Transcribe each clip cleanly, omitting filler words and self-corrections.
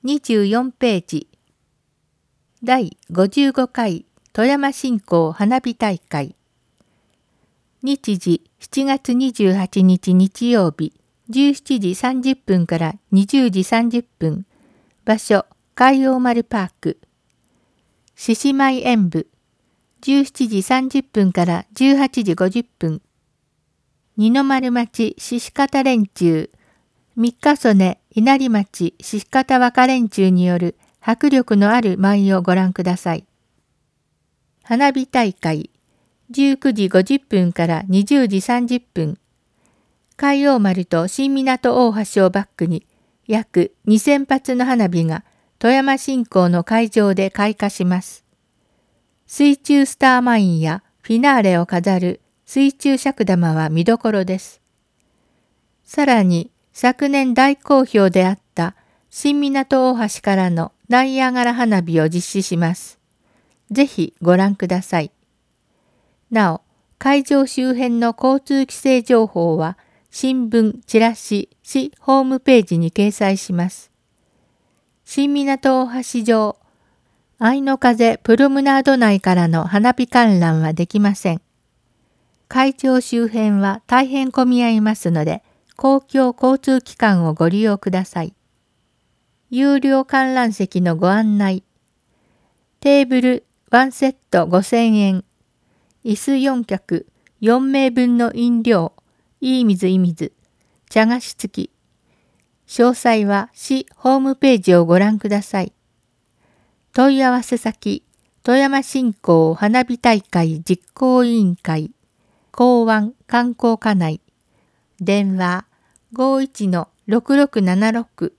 24ページ。第55回富山信仰花火大会。日時7月28日日曜日17時30分から20時30分。場所海王丸パーク。獅子舞演舞。17時30分から18時50分。二の丸町獅子方連中。三日曽根稲荷町獅子方和歌連中による迫力のある舞をご覧ください。花火大会19時50分から20時30分。海王丸と新港大橋をバックに約2000発の花火が富山新港の会場で開花します。水中スターマインやフィナーレを飾る水中尺玉は見どころです。さらに昨年大好評であった新港大橋からのナイアガラ花火を実施します。ぜひご覧ください。なお、会場周辺の交通規制情報は新聞、チラシ、市ホームページに掲載します。新港大橋上、愛の風プロムナード内からの花火観覧はできません。会場周辺は大変混み合いますので、公共交通機関をご利用ください。有料観覧席のご案内。テーブル1セット5000円。椅子4脚、4名分の飲料、いい水、茶菓子付き。詳細は市ホームページをご覧ください。問い合わせ先、富山新港花火大会実行委員会、港湾観光課内。電話51-6676。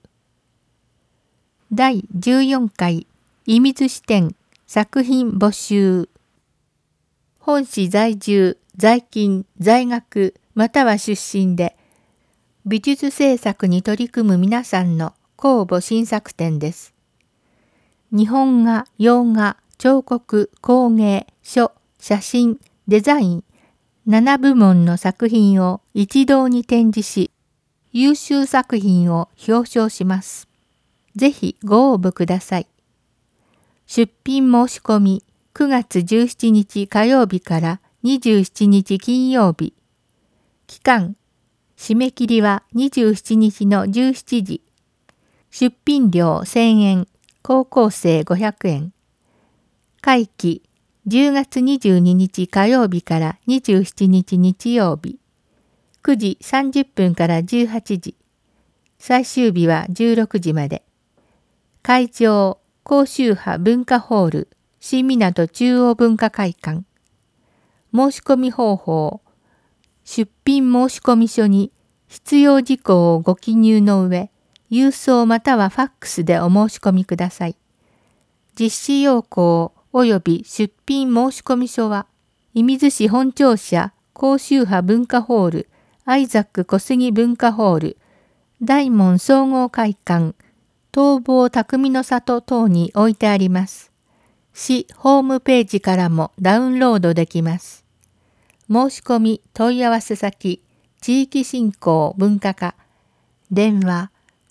第14回射水市展作品募集。本市在住、在勤、在学または出身で美術制作に取り組む皆さんの公募新作展です。日本画、洋画、彫刻、工芸、書、写真、デザイン7部門の作品を一堂に展示し、優秀作品を表彰します。ぜひご応募ください。出品申し込み9月17日火曜日から27日金曜日。期間、締め切りは27日の17時。出品料1000円、高校生500円。会期、10月22日火曜日から27日日曜日。9時30分から18時。最終日は16時まで。会場、甲州派文化ホール、新港中央文化会館。申し込み方法。出品申込書に必要事項をご記入の上、郵送またはファックスでお申し込みください。実施要項及び出品申込書は、射水市本庁舎甲州派文化ホール、アイザック小杉文化ホール、大門総合会館、東房匠の里等に置いてあります。市ホームページからもダウンロードできます。申し込み問い合わせ先、地域振興文化課、電話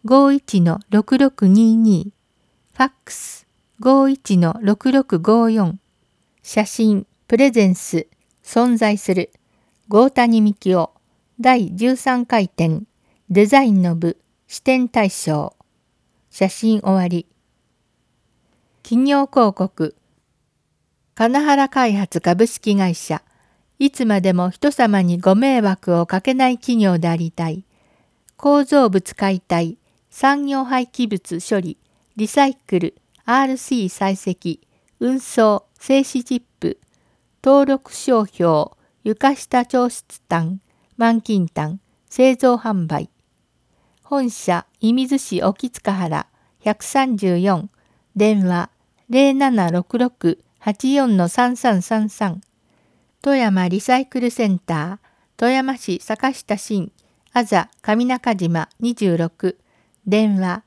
51-6622、ファックス51-6654、写真プレゼンス存在する、郷谷幹夫第13回展デザインの部視点大賞。写真終わり。企業広告。金原開発株式会社。いつまでも人様にご迷惑をかけない企業でありたい。構造物解体、産業廃棄物処理、リサイクル、RC 採石、運送、製紙チップ、登録商標、床下調湿炭、満金炭、製造販売。本社、射水市沖塚原134、電話0766-84-3333。富山リサイクルセンター、富山市坂下新、あざ上中島26、電話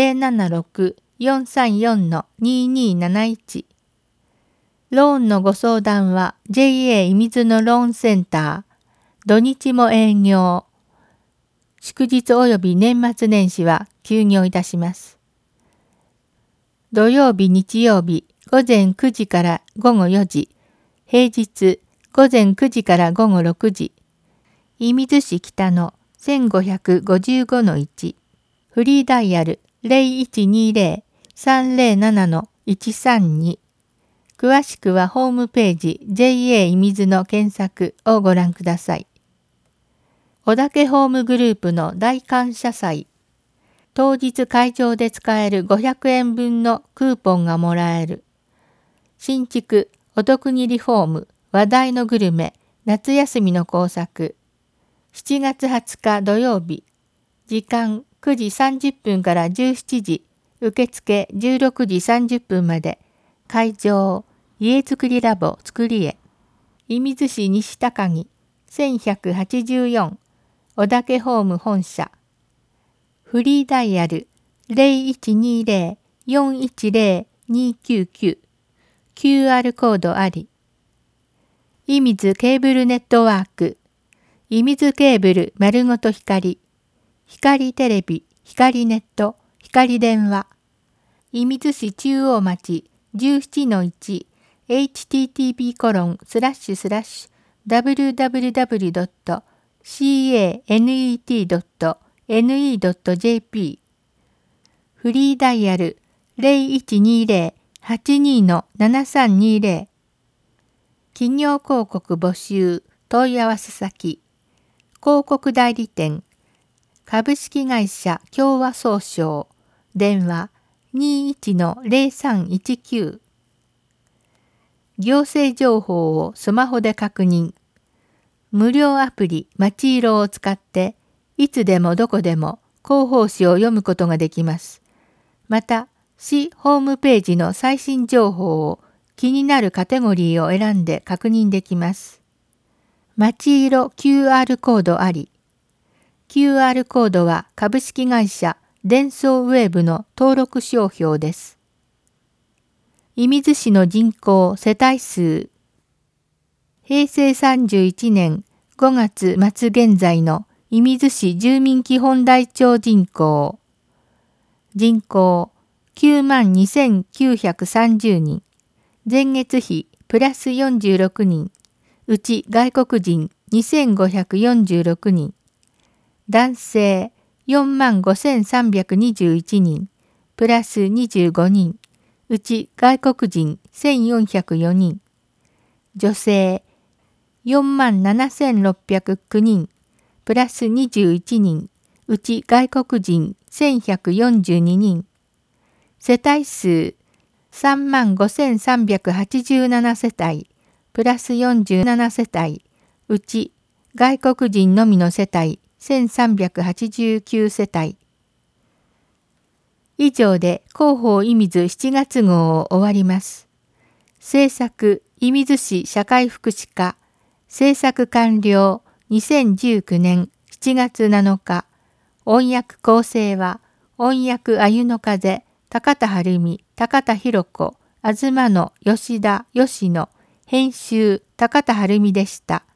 076-434-2271。ローンのご相談は JA 射水のローンセンター、土日も営業。祝日及び年末年始は休業いたします。 土曜日日曜日午前9時から午後4時、平日午前9時から午後6時、射水市北の1555-1、フリーダイヤル0120-307-132、詳しくはホームページ JA 射水の検索をご覧ください。小竹ホームグループの大感謝祭。当日会場で使える500円分のクーポンがもらえる。新築お得にリフォーム話題のグルメ夏休みの工作。7月20日土曜日。時間9時30分から17時。受付16時30分まで。会場家づくりラボつくりへ。射水市西高木1184小竹ホーム本社。フリーダイヤル0120-410-299 QR コードあり。射水ケーブルネットワーク。射水ケーブル丸ごと光。光テレビ、光ネット、光電話。射水市中央町17-1 http://www.canet.ne.jp フリーダイヤル0120-82-7320企業広告募集問い合わせ先広告代理店株式会社共和総商電話21-0319行政情報をスマホで確認。無料アプリまちいろを使っていつでもどこでも広報誌を読むことができます。また、市ホームページの最新情報を気になるカテゴリーを選んで確認できます。まちいろ QR コードあり。QR コードは株式会社デンソーウェーブの登録商標です。射水市の人口世帯数。平成31年5月末現在の射水市住民基本台帳人口。人口92,930人。前月比プラス46人。うち外国人2,546人。男性45,321人。プラス25人。うち外国人1,404人。女性47,609人。プラス21人。うち外国人1,142人。世帯数35,387世帯。プラス47世帯。うち外国人のみの世帯1,389世帯。以上で広報射水7月号を終わります。制作射水市社会福祉課。制作完了2019年7月7日。音訳構成は音訳あゆの風、高田晴美、高田博子、東野、吉田、吉野、編集高田晴美でした。